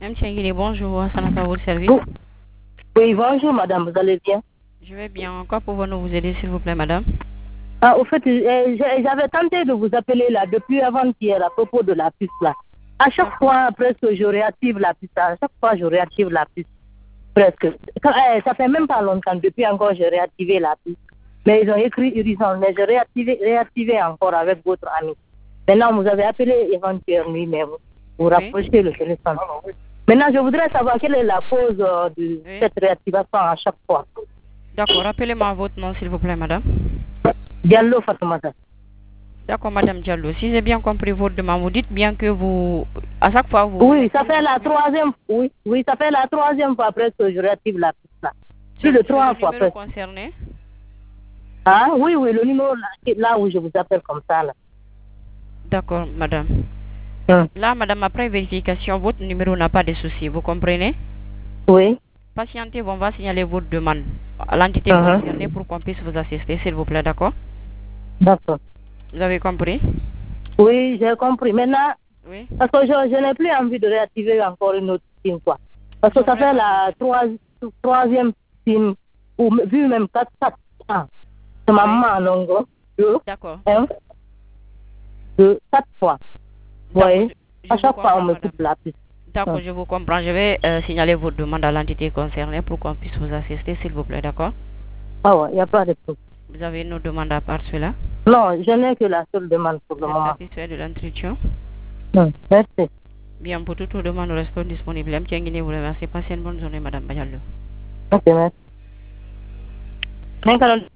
Madame Tiangili, bonjour, ça n'a pas votre service. Oui, bonjour madame, vous allez bien? Je vais bien. Quoi pouvons-nous vous aider, s'il vous plaît, madame? Ah, au fait, j'avais tenté de vous appeler là depuis avant-hier à propos de la puce là. À chaque fois, presque, je réactive la puce. À chaque fois, je réactive la puce. Presque. Ça fait même pas longtemps, depuis encore, j'ai réactivé la puce. Mais ils ont écrit urgence, mais j'ai réactivé encore avec votre ami. Maintenant, vous avez appelé avant-hier nuit, mais vous rapprochez le téléphone. Maintenant, je voudrais savoir quelle est la cause de cette réactivation à chaque fois. D'accord, rappelez-moi votre nom, s'il vous plaît, madame. Diallo Fatoumata. D'accord, madame Diallo. Si j'ai bien compris votre demande, vous dites bien que vous, à chaque fois, vous... Oui, ça fait la troisième, oui, ça fait la troisième fois presque que je réactive la piste là. Plus de 3 fois presque. Concerné? Ah, oui, le numéro là où je vous appelle comme ça là. D'accord, madame. Là, madame, après vérification, votre numéro n'a pas de souci, vous comprenez? Oui. Patientez, on va signaler votre demande à l'entité concernée pour qu'on puisse vous assister, s'il vous plaît, d'accord? D'accord. Vous avez compris? Oui, j'ai compris. Maintenant, oui. Parce que je n'ai plus envie de réactiver encore une autre SIM, quoi. Parce que ça fait la troisième SIM, ou vu même 4 ans. C'est maman, non, D'accord. 4 fois. Oui. À chaque fois, on me coupe la piste. D'accord, je vous comprends. Je vais signaler votre demande à l'entité concernée pour qu'on puisse vous assister, s'il vous plaît, d'accord? Ah ouais, il n'y a pas de problème. Vous avez une autre demande à part cela? Non, je n'ai que la seule demande pour le moment. Vous êtes satisfait de l'entretien? Non, merci. Bien, pour toute demande, nous restons disponibles. M. Tiangini vous remercie. Passez une bonne journée, madame Bayallo. Ok, merci.